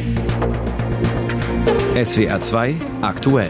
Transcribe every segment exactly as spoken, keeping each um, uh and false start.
S W R zwei aktuell.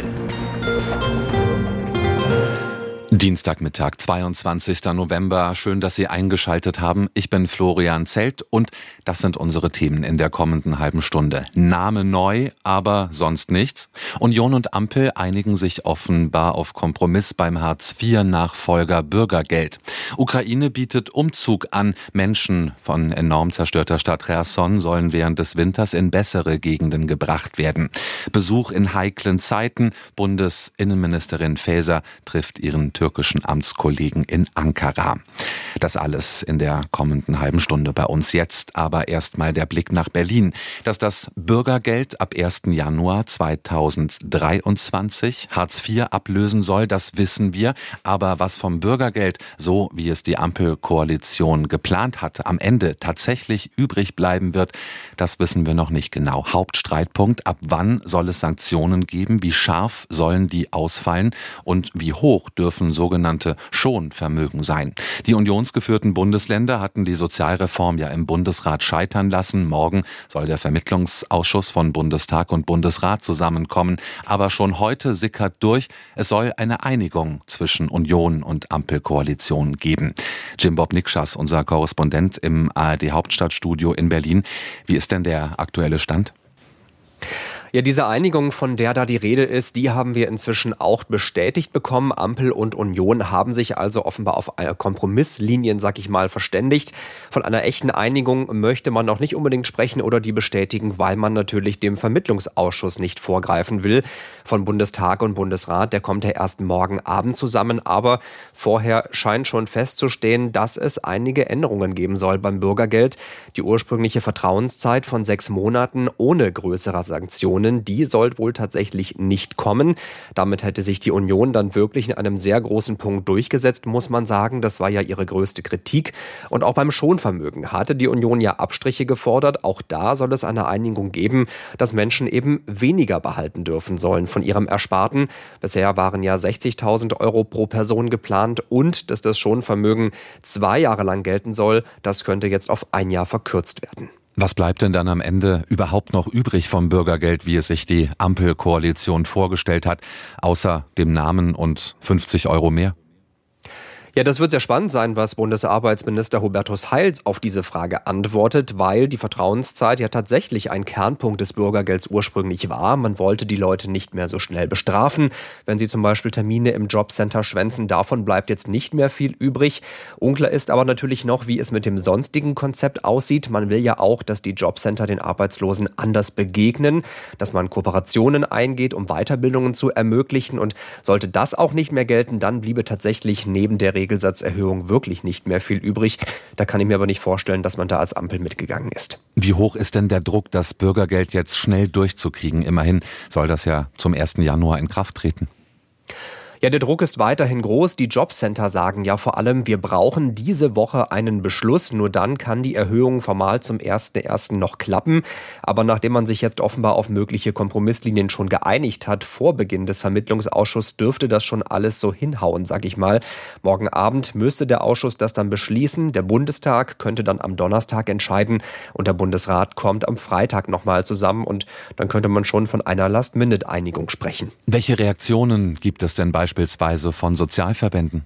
Dienstagmittag, zweiundzwanzigster November. Schön, dass Sie eingeschaltet haben. Ich bin Florian Zelt und das sind unsere Themen in der kommenden halben Stunde. Name neu, aber sonst nichts. Union und Ampel einigen sich offenbar auf Kompromiss beim Hartz vier Nachfolger Bürgergeld. Ukraine bietet Umzug an. Menschen von enorm zerstörter Stadt Cherson sollen während des Winters in bessere Gegenden gebracht werden. Besuch in heiklen Zeiten. Bundesinnenministerin Faeser trifft ihren türkischen Amtskollegen in Ankara. Das alles in der kommenden halben Stunde bei uns jetzt. Aber erstmal der Blick nach Berlin. Dass das Bürgergeld ab ersten Januar zweitausenddreiundzwanzig Hartz vier ablösen soll, das wissen wir. Aber was vom Bürgergeld, so wie es die Ampelkoalition geplant hatte, am Ende tatsächlich übrig bleiben wird, das wissen wir noch nicht genau. Hauptstreitpunkt: ab wann soll es Sanktionen geben? Wie scharf sollen die ausfallen? Und wie hoch dürfen sogenannte Schonvermögen sein? Die unionsgeführten Bundesländer hatten die Sozialreform ja im Bundesrat scheitern lassen. Morgen soll der Vermittlungsausschuss von Bundestag und Bundesrat zusammenkommen. Aber schon heute sickert durch, es soll eine Einigung zwischen Union und Ampelkoalition geben. Jim Bob Nikschas, unser Korrespondent im A R D Hauptstadtstudio in Berlin. Wie ist denn der aktuelle Stand? Ja, diese Einigung, von der da die Rede ist, die haben wir inzwischen auch bestätigt bekommen. Ampel und Union haben sich also offenbar auf Kompromisslinien, sag ich mal, verständigt. Von einer echten Einigung möchte man noch nicht unbedingt sprechen oder die bestätigen, weil man natürlich dem Vermittlungsausschuss nicht vorgreifen will von Bundestag und Bundesrat. Der kommt ja erst morgen Abend zusammen, aber vorher scheint schon festzustehen, dass es einige Änderungen geben soll beim Bürgergeld. Die ursprüngliche Vertrauenszeit von sechs Monaten ohne größere Sanktionen, die soll wohl tatsächlich nicht kommen. Damit hätte sich die Union dann wirklich in einem sehr großen Punkt durchgesetzt, muss man sagen. Das war ja ihre größte Kritik. Und auch beim Schonvermögen hatte die Union ja Abstriche gefordert. Auch da soll es eine Einigung geben, dass Menschen eben weniger behalten dürfen sollen von ihrem Ersparten. Bisher waren ja sechzigtausend Euro pro Person geplant und dass das Schonvermögen zwei Jahre lang gelten soll. Das könnte jetzt auf ein Jahr verkürzt werden. Was bleibt denn dann am Ende überhaupt noch übrig vom Bürgergeld, wie es sich die Ampelkoalition vorgestellt hat, außer dem Namen und fünfzig Euro mehr? Ja, das wird sehr spannend sein, was Bundesarbeitsminister Hubertus Heil auf diese Frage antwortet, weil die Vertrauenszeit ja tatsächlich ein Kernpunkt des Bürgergelds ursprünglich war. Man wollte die Leute nicht mehr so schnell bestrafen, wenn sie zum Beispiel Termine im Jobcenter schwänzen. Davon bleibt jetzt nicht mehr viel übrig. Unklar ist aber natürlich noch, wie es mit dem sonstigen Konzept aussieht. Man will ja auch, dass die Jobcenter den Arbeitslosen anders begegnen, dass man Kooperationen eingeht, um Weiterbildungen zu ermöglichen. Und sollte das auch nicht mehr gelten, dann bliebe tatsächlich neben der Regelsatzerhöhung wirklich nicht mehr viel übrig. Da kann ich mir aber nicht vorstellen, dass man da als Ampel mitgegangen ist. Wie hoch ist denn der Druck, das Bürgergeld jetzt schnell durchzukriegen? Immerhin soll das ja zum ersten Januar in Kraft treten. Ja, der Druck ist weiterhin groß. Die Jobcenter sagen ja vor allem, wir brauchen diese Woche einen Beschluss. Nur dann kann die Erhöhung formal zum ersten ersten noch klappen. Aber nachdem man sich jetzt offenbar auf mögliche Kompromisslinien schon geeinigt hat, vor Beginn des Vermittlungsausschusses, dürfte das schon alles so hinhauen, sag ich mal. Morgen Abend müsste der Ausschuss das dann beschließen. Der Bundestag könnte dann am Donnerstag entscheiden und der Bundesrat kommt am Freitag nochmal zusammen und dann könnte man schon von einer Last-Minute-Einigung sprechen. Welche Reaktionen gibt es denn beispielsweise beispielsweise von Sozialverbänden?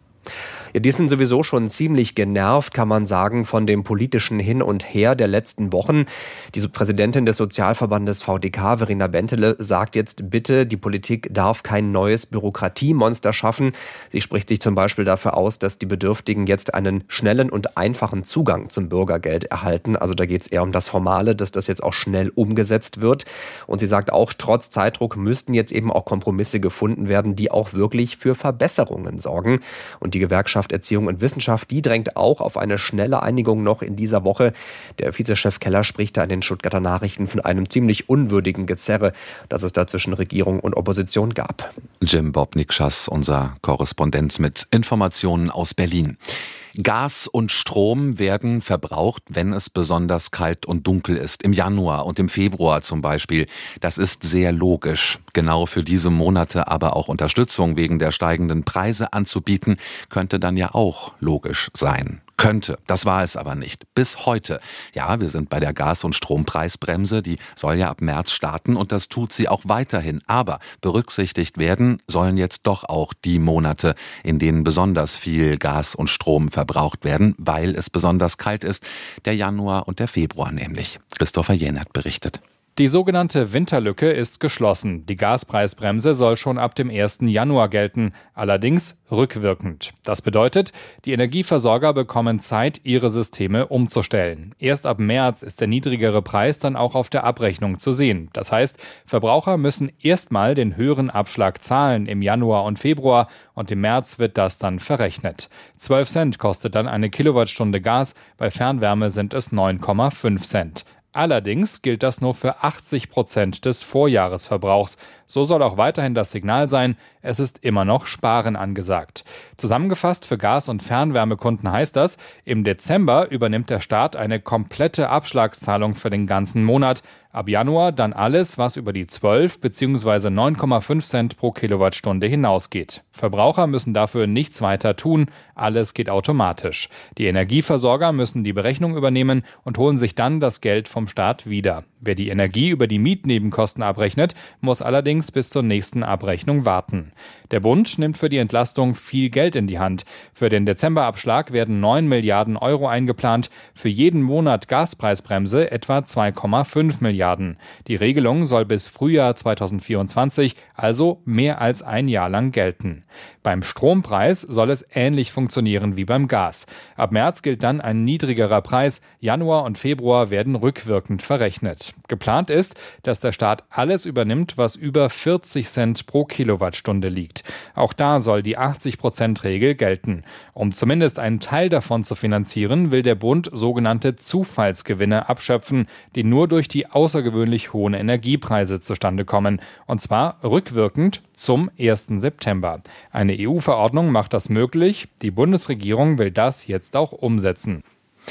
Ja, die sind sowieso schon ziemlich genervt, kann man sagen, von dem politischen Hin und Her der letzten Wochen. Die Präsidentin des Sozialverbandes V D K, Verena Bentele, sagt jetzt bitte, die Politik darf kein neues Bürokratiemonster schaffen. Sie spricht sich zum Beispiel dafür aus, dass die Bedürftigen jetzt einen schnellen und einfachen Zugang zum Bürgergeld erhalten. Also da geht es eher um das Formale, dass das jetzt auch schnell umgesetzt wird. Und sie sagt auch, trotz Zeitdruck müssten jetzt eben auch Kompromisse gefunden werden, die auch wirklich für Verbesserungen sorgen. Und die Gewerkschaft Erziehung und Wissenschaft, die drängt auch auf eine schnelle Einigung noch in dieser Woche. Der Vizechef Keller spricht da in den Stuttgarter Nachrichten von einem ziemlich unwürdigen Gezerre, das es da zwischen Regierung und Opposition gab. Jim Bob Nikschas, unser Korrespondent mit Informationen aus Berlin. Gas und Strom werden verbraucht, wenn es besonders kalt und dunkel ist. Im Januar und im Februar zum Beispiel. Das ist sehr logisch. Genau für diese Monate aber auch Unterstützung wegen der steigenden Preise anzubieten, könnte dann ja auch logisch sein. könnte. Das war es aber nicht. Bis heute. Ja, wir sind bei der Gas- und Strompreisbremse. Die soll ja ab März starten und das tut sie auch weiterhin. Aber berücksichtigt werden sollen jetzt doch auch die Monate, in denen besonders viel Gas und Strom verbraucht werden, weil es besonders kalt ist. Der Januar und der Februar nämlich. Christopher Jenert berichtet. Die sogenannte Winterlücke ist geschlossen. Die Gaspreisbremse soll schon ab dem ersten Januar gelten, allerdings rückwirkend. Das bedeutet, die Energieversorger bekommen Zeit, ihre Systeme umzustellen. Erst ab März ist der niedrigere Preis dann auch auf der Abrechnung zu sehen. Das heißt, Verbraucher müssen erstmal den höheren Abschlag zahlen im Januar und Februar und im März wird das dann verrechnet. zwölf Cent kostet dann eine Kilowattstunde Gas, bei Fernwärme sind es neun Komma fünf Cent. Allerdings gilt das nur für achtzig Prozent des Vorjahresverbrauchs. So soll auch weiterhin das Signal sein, es ist immer noch Sparen angesagt. Zusammengefasst für Gas- und Fernwärmekunden heißt das, im Dezember übernimmt der Staat eine komplette Abschlagszahlung für den ganzen Monat. Ab Januar dann alles, was über die zwölf bzw. neun Komma fünf Cent pro Kilowattstunde hinausgeht. Verbraucher müssen dafür nichts weiter tun, alles geht automatisch. Die Energieversorger müssen die Berechnung übernehmen und holen sich dann das Geld vom Staat wieder. Wer die Energie über die Mietnebenkosten abrechnet, muss allerdings bis zur nächsten Abrechnung warten. Der Bund nimmt für die Entlastung viel Geld in die Hand. Für den Dezemberabschlag werden neun Milliarden Euro eingeplant, für jeden Monat Gaspreisbremse etwa zwei Komma fünf Milliarden. Die Regelung soll bis Frühjahr zweitausendvierundzwanzig, also mehr als ein Jahr lang gelten. Beim Strompreis soll es ähnlich funktionieren wie beim Gas. Ab März gilt dann ein niedrigerer Preis, Januar und Februar werden rückwirkend verrechnet. Geplant ist, dass der Staat alles übernimmt, was über vierzig Cent pro Kilowattstunde liegt. Auch da soll die achtzig Prozent Regel gelten. Um zumindest einen Teil davon zu finanzieren, will der Bund sogenannte Zufallsgewinne abschöpfen, die nur durch die außergewöhnlich hohen Energiepreise zustande kommen. Und zwar rückwirkend zum ersten September. Eine E U-Verordnung macht das möglich. Die Bundesregierung will das jetzt auch umsetzen.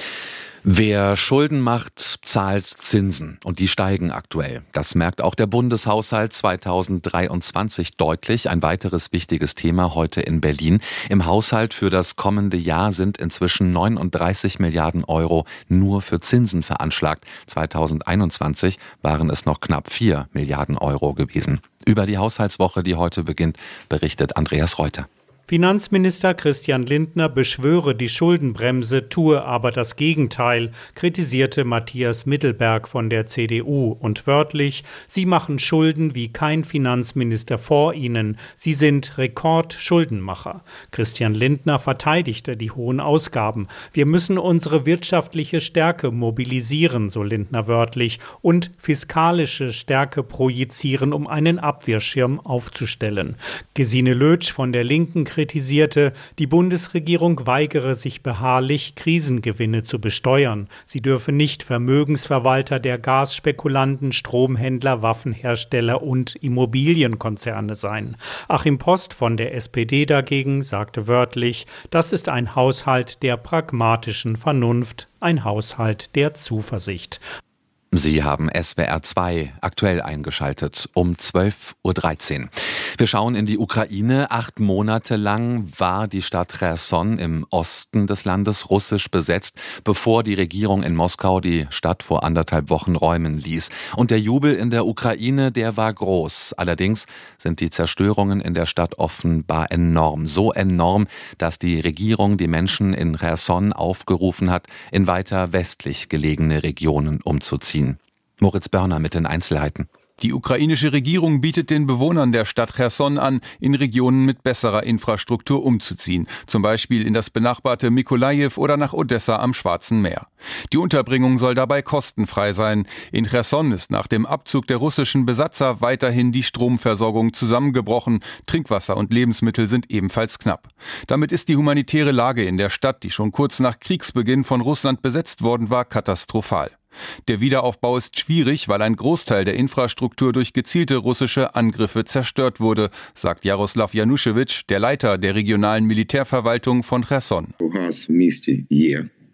Wer Schulden macht, zahlt Zinsen und die steigen aktuell. Das merkt auch der Bundeshaushalt zweitausenddreiundzwanzig deutlich. Ein weiteres wichtiges Thema heute in Berlin. Im Haushalt für das kommende Jahr sind inzwischen neununddreißig Milliarden Euro nur für Zinsen veranschlagt. zweitausendeinundzwanzig waren es noch knapp vier Milliarden Euro gewesen. Über die Haushaltswoche, die heute beginnt, berichtet Andreas Reuter. Finanzminister Christian Lindner beschwöre die Schuldenbremse, tue aber das Gegenteil, kritisierte Matthias Mittelberg von der C D U und wörtlich, sie machen Schulden wie kein Finanzminister vor ihnen, sie sind Rekordschuldenmacher. Christian Lindner verteidigte die hohen Ausgaben. Wir müssen unsere wirtschaftliche Stärke mobilisieren, so Lindner wörtlich, und fiskalische Stärke projizieren, um einen Abwehrschirm aufzustellen. Gesine Lötsch von der Linken kritisierte, die Bundesregierung weigere sich beharrlich, Krisengewinne zu besteuern. Sie dürfe nicht Vermögensverwalter der Gasspekulanten, Stromhändler, Waffenhersteller und Immobilienkonzerne sein. Achim Post von der S P D dagegen sagte wörtlich, das ist ein Haushalt der pragmatischen Vernunft, ein Haushalt der Zuversicht. Sie haben S W R zwei aktuell eingeschaltet um zwölf Uhr dreizehn. Wir schauen in die Ukraine. Acht Monate lang war die Stadt Cherson im Osten des Landes russisch besetzt, bevor die Regierung in Moskau die Stadt vor anderthalb Wochen räumen ließ. Und der Jubel in der Ukraine, der war groß. Allerdings sind die Zerstörungen in der Stadt offenbar enorm. So enorm, dass die Regierung die Menschen in Cherson aufgerufen hat, in weiter westlich gelegene Regionen umzuziehen. Moritz Börner mit den Einzelheiten. Die ukrainische Regierung bietet den Bewohnern der Stadt Cherson an, in Regionen mit besserer Infrastruktur umzuziehen, zum Beispiel in das benachbarte Mykolajiw oder nach Odessa am Schwarzen Meer. Die Unterbringung soll dabei kostenfrei sein. In Cherson ist nach dem Abzug der russischen Besatzer weiterhin die Stromversorgung zusammengebrochen. Trinkwasser und Lebensmittel sind ebenfalls knapp. Damit ist die humanitäre Lage in der Stadt, die schon kurz nach Kriegsbeginn von Russland besetzt worden war, katastrophal. Der Wiederaufbau ist schwierig, weil ein Großteil der Infrastruktur durch gezielte russische Angriffe zerstört wurde, sagt Jaroslav Januszewitsch, der Leiter der regionalen Militärverwaltung von Cherson.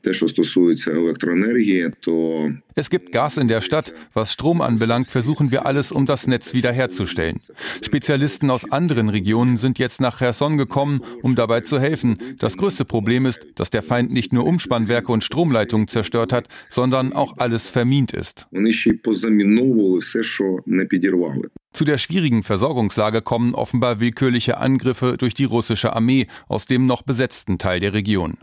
Es gibt Gas in der Stadt. Was Strom anbelangt, versuchen wir alles, um das Netz wiederherzustellen. Spezialisten aus anderen Regionen sind jetzt nach Cherson gekommen, um dabei zu helfen. Das größte Problem ist, dass der Feind nicht nur Umspannwerke und Stromleitungen zerstört hat, sondern auch alles vermint ist. Zu der schwierigen Versorgungslage kommen offenbar willkürliche Angriffe durch die russische Armee aus dem noch besetzten Teil der Region.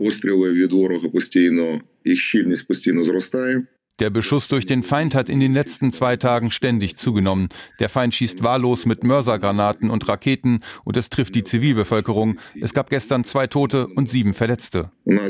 Der Beschuss durch den Feind hat in den letzten zwei Tagen ständig zugenommen. Der Feind schießt wahllos mit Mörsergranaten und Raketen und es trifft die Zivilbevölkerung. Es gab gestern zwei Tote und sieben Verletzte.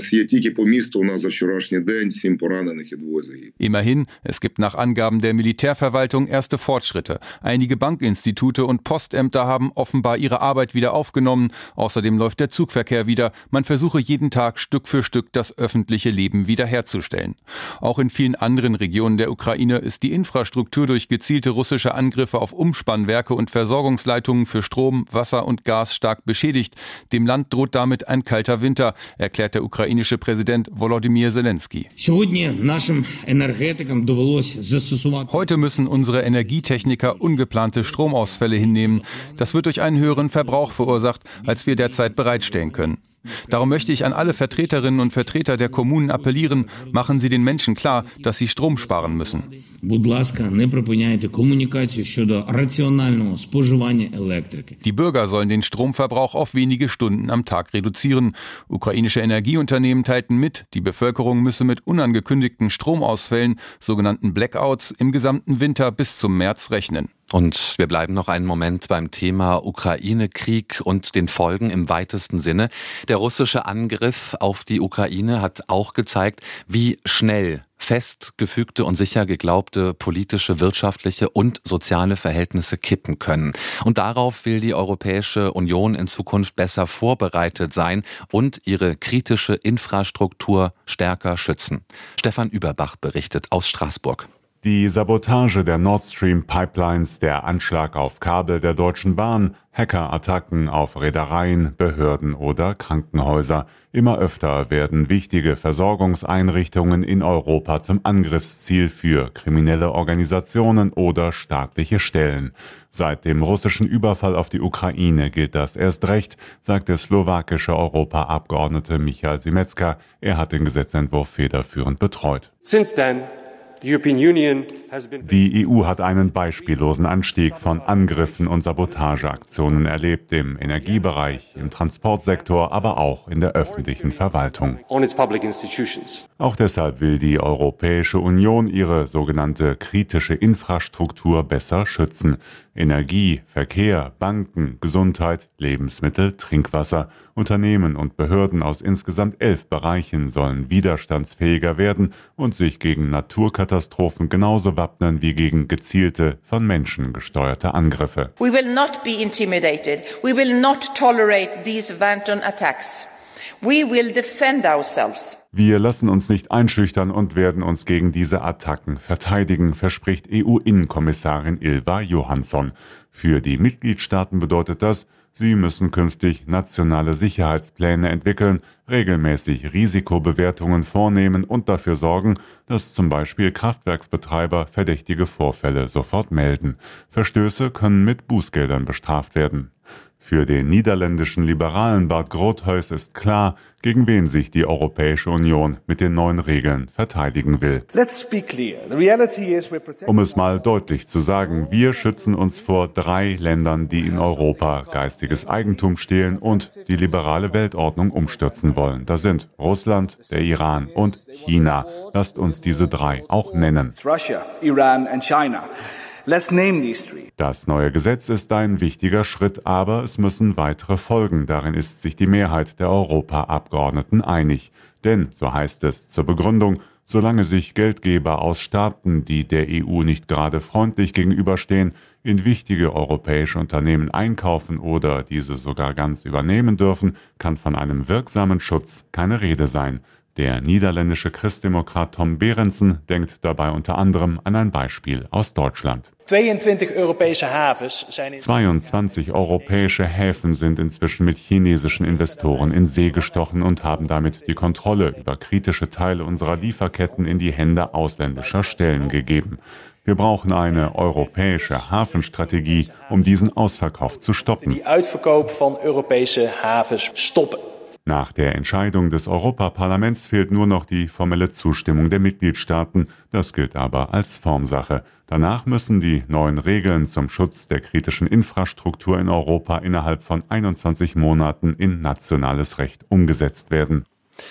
Immerhin, es gibt nach Angaben der Militärverwaltung erste Fortschritte. Einige Bankinstitute und Postämter haben offenbar ihre Arbeit wieder aufgenommen. Außerdem läuft der Zugverkehr wieder. Man versuche jeden Tag Stück für Stück das öffentliche Leben wiederherzustellen. Auch in vielen anderen Regionen der Ukraine ist die Infrastruktur durch gezielte russische Angriffe auf Umspannwerke und Versorgungsleitungen für Strom, Wasser und Gas stark beschädigt. Dem Land droht damit ein kalter Winter, erklärt der ukrainische Präsident Volodymyr Zelensky. Heute müssen unsere Energietechniker ungeplante Stromausfälle hinnehmen. Das wird durch einen höheren Verbrauch verursacht, als wir derzeit bereitstellen können. Darum möchte ich an alle Vertreterinnen und Vertreter der Kommunen appellieren, machen Sie den Menschen klar, dass sie Strom sparen müssen. Die Bürger sollen den Stromverbrauch auf wenige Stunden am Tag reduzieren. Ukrainische Energieunternehmen teilten mit, die Bevölkerung müsse mit unangekündigten Stromausfällen, sogenannten Blackouts, im gesamten Winter bis zum März rechnen. Und wir bleiben noch einen Moment beim Thema Ukraine-Krieg und den Folgen im weitesten Sinne. Der russische Angriff auf die Ukraine hat auch gezeigt, wie schnell festgefügte und sicher geglaubte politische, wirtschaftliche und soziale Verhältnisse kippen können. Und darauf will die Europäische Union in Zukunft besser vorbereitet sein und ihre kritische Infrastruktur stärker schützen. Stefan Überbach berichtet aus Straßburg. Die Sabotage der Nord Stream Pipelines, der Anschlag auf Kabel der Deutschen Bahn, Hackerattacken auf Reedereien, Behörden oder Krankenhäuser. Immer öfter werden wichtige Versorgungseinrichtungen in Europa zum Angriffsziel für kriminelle Organisationen oder staatliche Stellen. Seit dem russischen Überfall auf die Ukraine gilt das erst recht, sagt der slowakische Europaabgeordnete Michal Simetzka. Er hat den Gesetzentwurf federführend betreut. Since then, Die E U hat einen beispiellosen Anstieg von Angriffen und Sabotageaktionen erlebt, im Energiebereich, im Transportsektor, aber auch in der öffentlichen Verwaltung. Auch deshalb will die Europäische Union ihre sogenannte kritische Infrastruktur besser schützen. Energie, Verkehr, Banken, Gesundheit, Lebensmittel, Trinkwasser. Unternehmen und Behörden aus insgesamt elf Bereichen sollen widerstandsfähiger werden und sich gegen Naturkatastrophen genauso wappnen wie gegen gezielte, von Menschen gesteuerte Angriffe. We will not be intimidated. We will not tolerate these wanton attacks. We will defend ourselves. Wir lassen uns nicht einschüchtern und werden uns gegen diese Attacken verteidigen, verspricht E U-Innenkommissarin Ylva Johansson. Für die Mitgliedstaaten bedeutet das, sie müssen künftig nationale Sicherheitspläne entwickeln, regelmäßig Risikobewertungen vornehmen und dafür sorgen, dass zum Beispiel Kraftwerksbetreiber verdächtige Vorfälle sofort melden. Verstöße können mit Bußgeldern bestraft werden. Für den niederländischen Liberalen Bart Grothuis ist klar, gegen wen sich die Europäische Union mit den neuen Regeln verteidigen will. Um es mal deutlich zu sagen, wir schützen uns vor drei Ländern, die in Europa geistiges Eigentum stehlen und die liberale Weltordnung umstürzen wollen. Das sind Russland, der Iran und China. Lasst uns diese drei auch nennen. Russia, Iran and China. Let's name these three. Das neue Gesetz ist ein wichtiger Schritt, aber es müssen weitere folgen. Darin ist sich die Mehrheit der Europaabgeordneten einig. Denn, so heißt es zur Begründung, solange sich Geldgeber aus Staaten, die der E U nicht gerade freundlich gegenüberstehen, in wichtige europäische Unternehmen einkaufen oder diese sogar ganz übernehmen dürfen, kann von einem wirksamen Schutz keine Rede sein. Der niederländische Christdemokrat Tom Berendsen denkt dabei unter anderem an ein Beispiel aus Deutschland. zweiundzwanzig europäische Häfen sind inzwischen mit chinesischen Investoren in See gestochen und haben damit die Kontrolle über kritische Teile unserer Lieferketten in die Hände ausländischer Stellen gegeben. Wir brauchen eine europäische Hafenstrategie, um diesen Ausverkauf zu stoppen. Die Uitverkoop van Europese havens stoppen. Nach der Entscheidung des Europaparlaments fehlt nur noch die formelle Zustimmung der Mitgliedstaaten. Das gilt aber als Formsache. Danach müssen die neuen Regeln zum Schutz der kritischen Infrastruktur in Europa innerhalb von einundzwanzig Monaten in nationales Recht umgesetzt werden.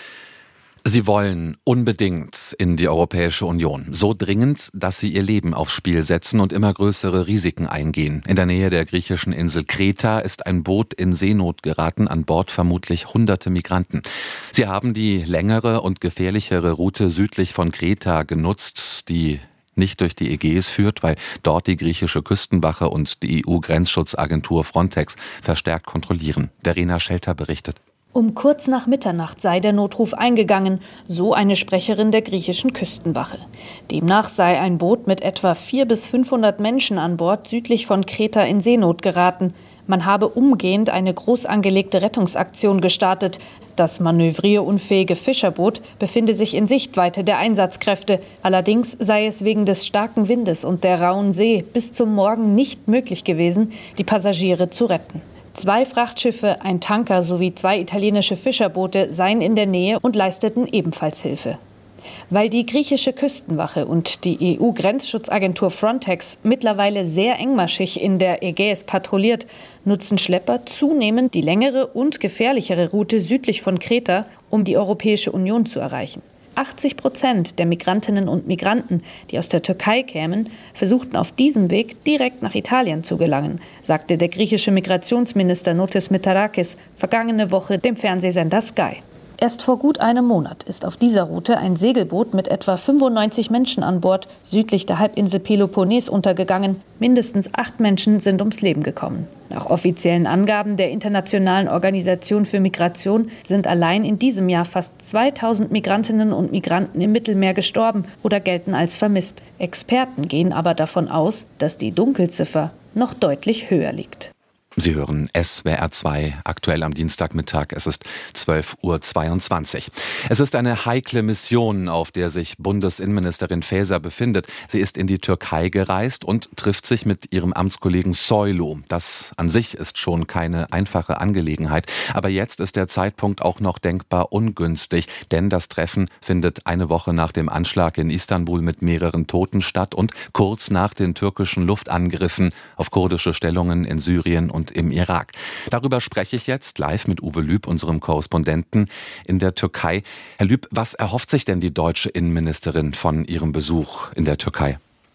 Sie wollen unbedingt in die Europäische Union. So dringend, dass sie ihr Leben aufs Spiel setzen und immer größere Risiken eingehen. In der Nähe der griechischen Insel Kreta ist ein Boot in Seenot geraten, an Bord vermutlich hunderte Migranten. Sie haben die längere und gefährlichere Route südlich von Kreta genutzt, die nicht durch die Ägäis führt, weil dort die griechische Küstenwache und die E U-Grenzschutzagentur Frontex verstärkt kontrollieren. Verena Schelter berichtet. Um kurz nach Mitternacht sei der Notruf eingegangen, so eine Sprecherin der griechischen Küstenwache. Demnach sei ein Boot mit etwa vierhundert bis fünfhundert Menschen an Bord südlich von Kreta in Seenot geraten. Man habe umgehend eine groß angelegte Rettungsaktion gestartet. Das manövrierunfähige Fischerboot befinde sich in Sichtweite der Einsatzkräfte. Allerdings sei es wegen des starken Windes und der rauen See bis zum Morgen nicht möglich gewesen, die Passagiere zu retten. Zwei Frachtschiffe, ein Tanker sowie zwei italienische Fischerboote seien in der Nähe und leisteten ebenfalls Hilfe. Weil die griechische Küstenwache und die E U-Grenzschutzagentur Frontex mittlerweile sehr engmaschig in der Ägäis patrouilliert, nutzen Schlepper zunehmend die längere und gefährlichere Route südlich von Kreta, um die Europäische Union zu erreichen. achtzig Prozent der Migrantinnen und Migranten, die aus der Türkei kämen, versuchten auf diesem Weg direkt nach Italien zu gelangen, sagte der griechische Migrationsminister Notis Mitarakis vergangene Woche dem Fernsehsender Sky. Erst vor gut einem Monat ist auf dieser Route ein Segelboot mit etwa fünfundneunzig Menschen an Bord südlich der Halbinsel Peloponnes untergegangen. Mindestens acht Menschen sind ums Leben gekommen. Nach offiziellen Angaben der Internationalen Organisation für Migration sind allein in diesem Jahr fast zweitausend Migrantinnen und Migranten im Mittelmeer gestorben oder gelten als vermisst. Experten gehen aber davon aus, dass die Dunkelziffer noch deutlich höher liegt. Sie hören S W R zwei, aktuell am Dienstagmittag. Es ist zwölf Uhr zweiundzwanzig. Es ist eine heikle Mission, auf der sich Bundesinnenministerin Faeser befindet. Sie ist in die Türkei gereist und trifft sich mit ihrem Amtskollegen Soylu. Das an sich ist schon keine einfache Angelegenheit. Aber jetzt ist der Zeitpunkt auch noch denkbar ungünstig, denn das Treffen findet eine Woche nach dem Anschlag in Istanbul mit mehreren Toten statt und kurz nach den türkischen Luftangriffen auf kurdische Stellungen in Syrien und und im Irak. Darüber spreche ich jetzt live mit Uwe Lüb, unserem Korrespondenten in der Türkei. Herr Lüb, was erhofft sich denn die deutsche Innenministerin von ihrem Besuch in der Türkei?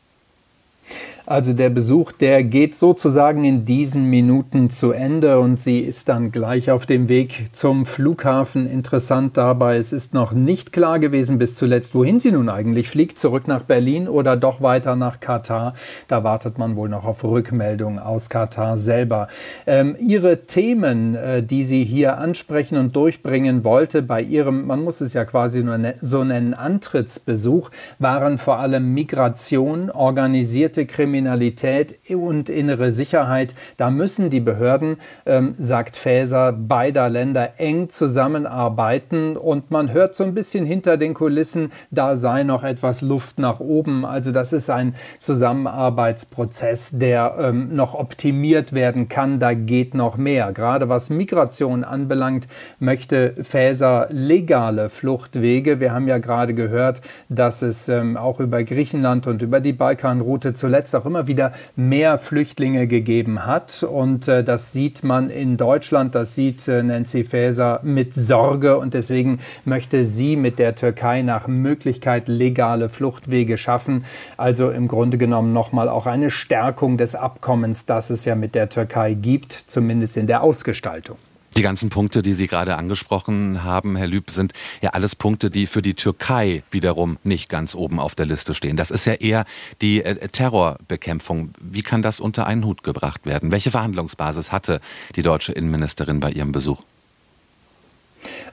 Also der Besuch, der geht sozusagen in diesen Minuten zu Ende und sie ist dann gleich auf dem Weg zum Flughafen. Interessant dabei, es ist noch nicht klar gewesen bis zuletzt, wohin sie nun eigentlich fliegt, zurück nach Berlin oder doch weiter nach Katar. Da wartet man wohl noch auf Rückmeldungen aus Katar selber. Ähm, ihre Themen, äh, die sie hier ansprechen und durchbringen wollte bei ihrem, man muss es ja quasi nur ne- so nennen, Antrittsbesuch, waren vor allem Migration, organisierte Kriminalität, Kriminalität und innere Sicherheit. Da müssen die Behörden, ähm, sagt Faeser, beider Länder eng zusammenarbeiten. Und man hört so ein bisschen hinter den Kulissen, da sei noch etwas Luft nach oben. Also das ist ein Zusammenarbeitsprozess, der ähm, noch optimiert werden kann. Da geht noch mehr. Gerade was Migration anbelangt, möchte Faeser legale Fluchtwege. Wir haben ja gerade gehört, dass es ähm, auch über Griechenland und über die Balkanroute zuletzt auch immer wieder mehr Flüchtlinge gegeben hat. Und äh, das sieht man in Deutschland, das sieht äh, Nancy Faeser mit Sorge. Und deswegen möchte sie mit der Türkei nach Möglichkeit legale Fluchtwege schaffen. Also im Grunde genommen nochmal auch eine Stärkung des Abkommens, das es ja mit der Türkei gibt, zumindest in der Ausgestaltung. Die ganzen Punkte, die Sie gerade angesprochen haben, Herr Lüb, sind ja alles Punkte, die für die Türkei wiederum nicht ganz oben auf der Liste stehen. Das ist ja eher die äh, Terrorbekämpfung. Wie kann das unter einen Hut gebracht werden? Welche Verhandlungsbasis hatte die deutsche Innenministerin bei ihrem Besuch?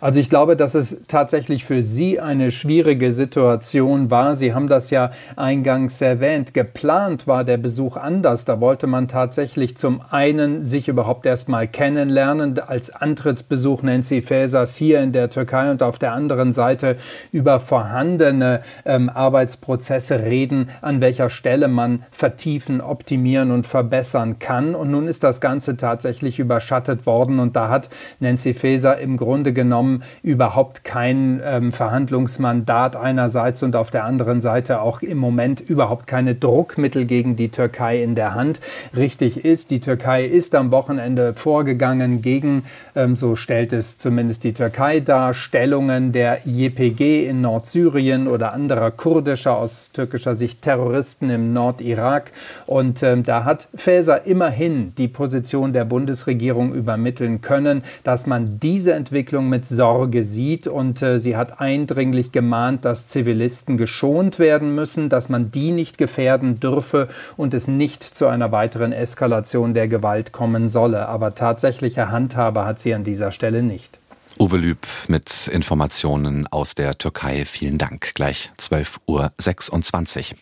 Also ich glaube, dass es tatsächlich für Sie eine schwierige Situation war. Sie haben das ja eingangs erwähnt. Geplant war der Besuch anders. Da wollte man tatsächlich zum einen sich überhaupt erst mal kennenlernen, als Antrittsbesuch Nancy Faesers hier in der Türkei und auf der anderen Seite über vorhandene ähm, Arbeitsprozesse reden, an welcher Stelle man vertiefen, optimieren und verbessern kann. Und nun ist das Ganze tatsächlich überschattet worden und da hat Nancy Faeser im Grunde genommen überhaupt kein ähm, Verhandlungsmandat einerseits und auf der anderen Seite auch im Moment überhaupt keine Druckmittel gegen die Türkei in der Hand. Richtig ist, die Türkei ist am Wochenende vorgegangen gegen, ähm, so stellt es zumindest die Türkei dar, Stellungen der J P G in Nordsyrien oder anderer kurdischer, aus türkischer Sicht Terroristen im Nordirak. Und ähm, da hat Faeser immerhin die Position der Bundesregierung übermitteln können, dass man diese Entwicklung mit Sorge sieht. Und äh, sie hat eindringlich gemahnt, dass Zivilisten geschont werden müssen, dass man die nicht gefährden dürfe und es nicht zu einer weiteren Eskalation der Gewalt kommen solle. Aber tatsächliche Handhabe hat sie an dieser Stelle nicht. Uwe Lüb mit Informationen aus der Türkei. Vielen Dank. Gleich zwölf Uhr sechsundzwanzig.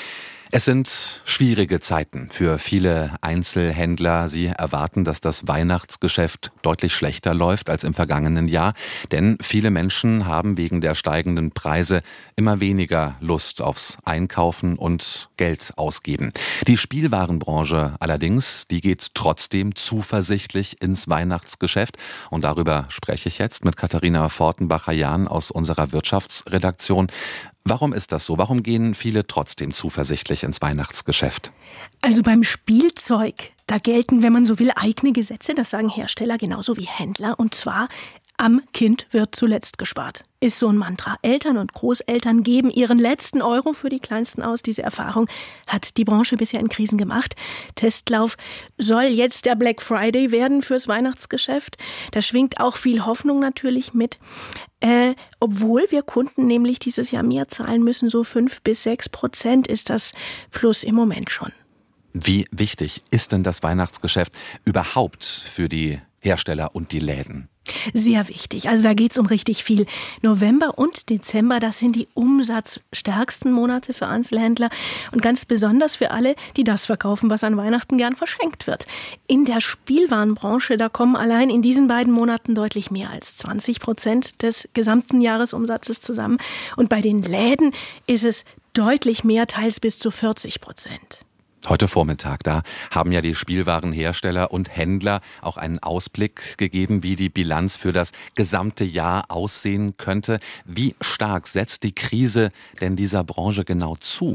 Es sind schwierige Zeiten für viele Einzelhändler. Sie erwarten, dass das Weihnachtsgeschäft deutlich schlechter läuft als im vergangenen Jahr. Denn viele Menschen haben wegen der steigenden Preise immer weniger Lust aufs Einkaufen und Geld ausgeben. Die Spielwarenbranche allerdings, die geht trotzdem zuversichtlich ins Weihnachtsgeschäft. Und darüber spreche ich jetzt mit Katharina Fortenbacher-Jahn aus unserer Wirtschaftsredaktion. Warum ist das so? Warum gehen viele trotzdem zuversichtlich ins Weihnachtsgeschäft? Also beim Spielzeug, da gelten, wenn man so will, eigene Gesetze. Das sagen Hersteller genauso wie Händler. Und zwar, am Kind wird zuletzt gespart. Ist so ein Mantra. Eltern und Großeltern geben ihren letzten Euro für die Kleinsten aus. Diese Erfahrung hat die Branche bisher in Krisen gemacht. Testlauf soll jetzt der Black Friday werden fürs Weihnachtsgeschäft. Da schwingt auch viel Hoffnung natürlich mit. Äh, obwohl wir Kunden nämlich dieses Jahr mehr zahlen müssen, so fünf bis sechs Prozent ist das Plus im Moment schon. Wie wichtig ist denn das Weihnachtsgeschäft überhaupt für die Hersteller und die Läden? Sehr wichtig. Also da geht's um richtig viel. November und Dezember, das sind die umsatzstärksten Monate für Einzelhändler und ganz besonders für alle, die das verkaufen, was an Weihnachten gern verschenkt wird. In der Spielwarenbranche, da kommen allein in diesen beiden Monaten deutlich mehr als zwanzig Prozent des gesamten Jahresumsatzes zusammen. Und bei den Läden ist es deutlich mehr, teils bis zu vierzig Prozent. Heute Vormittag, da haben ja die Spielwarenhersteller und Händler auch einen Ausblick gegeben, wie die Bilanz für das gesamte Jahr aussehen könnte. Wie stark setzt die Krise denn dieser Branche genau zu?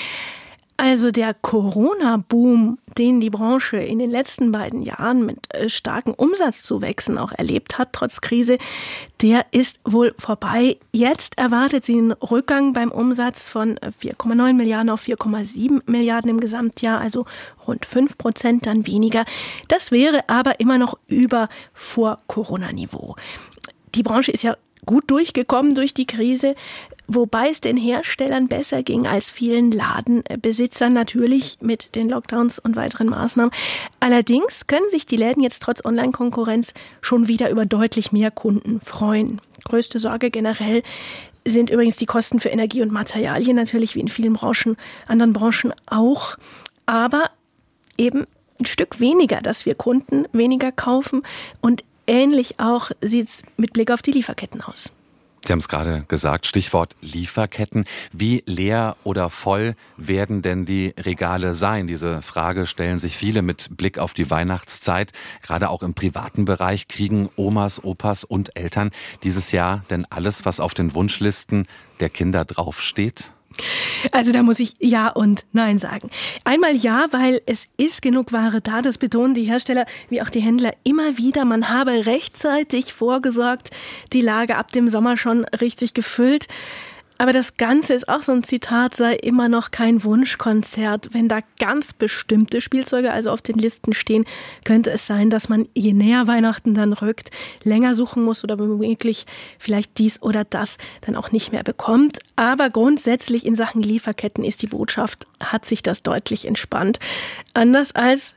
Also der Corona-Boom, den die Branche in den letzten beiden Jahren mit starken Umsatzzuwächsen auch erlebt hat, trotz Krise, der ist wohl vorbei. Jetzt erwartet sie einen Rückgang beim Umsatz von vier Komma neun Milliarden auf vier Komma sieben Milliarden im Gesamtjahr, also rund fünf Prozent dann weniger. Das wäre aber immer noch über Vor-Corona-Niveau. Die Branche ist ja gut durchgekommen durch die Krise, wobei es den Herstellern besser ging als vielen Ladenbesitzern, natürlich mit den Lockdowns und weiteren Maßnahmen. Allerdings können sich die Läden jetzt trotz Online-Konkurrenz schon wieder über deutlich mehr Kunden freuen. Größte Sorge generell sind übrigens die Kosten für Energie und Materialien, natürlich wie in vielen Branchen, anderen Branchen auch, aber eben ein Stück weniger, dass wir Kunden weniger kaufen und ähnlich auch sieht es mit Blick auf die Lieferketten aus. Sie haben es gerade gesagt, Stichwort Lieferketten. Wie leer oder voll werden denn die Regale sein? Diese Frage stellen sich viele mit Blick auf die Weihnachtszeit. Gerade auch im privaten Bereich kriegen Omas, Opas und Eltern dieses Jahr denn alles, was auf den Wunschlisten der Kinder draufsteht? Also da muss ich Ja und Nein sagen. Einmal ja, weil es ist genug Ware da, das betonen die Hersteller wie auch die Händler immer wieder. Man habe rechtzeitig vorgesorgt, die Lage ab dem Sommer schon richtig gefüllt. Aber das Ganze ist auch so ein Zitat, sei immer noch kein Wunschkonzert. Wenn da ganz bestimmte Spielzeuge also auf den Listen stehen, könnte es sein, dass man, je näher Weihnachten dann rückt, länger suchen muss oder womöglich vielleicht dies oder das dann auch nicht mehr bekommt. Aber grundsätzlich in Sachen Lieferketten ist die Botschaft, hat sich das deutlich entspannt. Anders als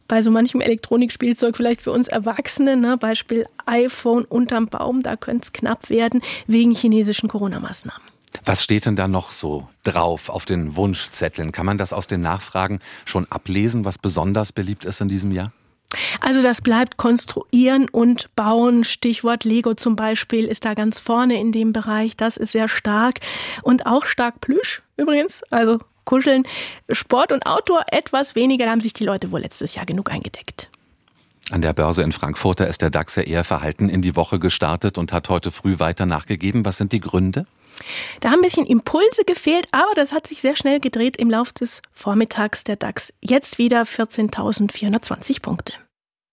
bei so manchem Elektronikspielzeug vielleicht für uns Erwachsene, ne? Beispiel iPhone unterm Baum, da könnte es knapp werden wegen chinesischen Corona-Maßnahmen. Was steht denn da noch so drauf auf den Wunschzetteln? Kann man das aus den Nachfragen schon ablesen, was besonders beliebt ist in diesem Jahr? Also das bleibt Konstruieren und Bauen. Stichwort Lego zum Beispiel ist da ganz vorne in dem Bereich. Das ist sehr stark. Und auch stark Plüsch übrigens, also Kuscheln. Sport und Outdoor etwas weniger, da haben sich die Leute wohl letztes Jahr genug eingedeckt. An der Börse in Frankfurt, da ist der DAX ja eher verhalten in die Woche gestartet und hat heute früh weiter nachgegeben. Was sind die Gründe? Da haben ein bisschen Impulse gefehlt, aber das hat sich sehr schnell gedreht im Laufe des Vormittags. Der DAX jetzt wieder vierzehntausendvierhundertzwanzig Punkte.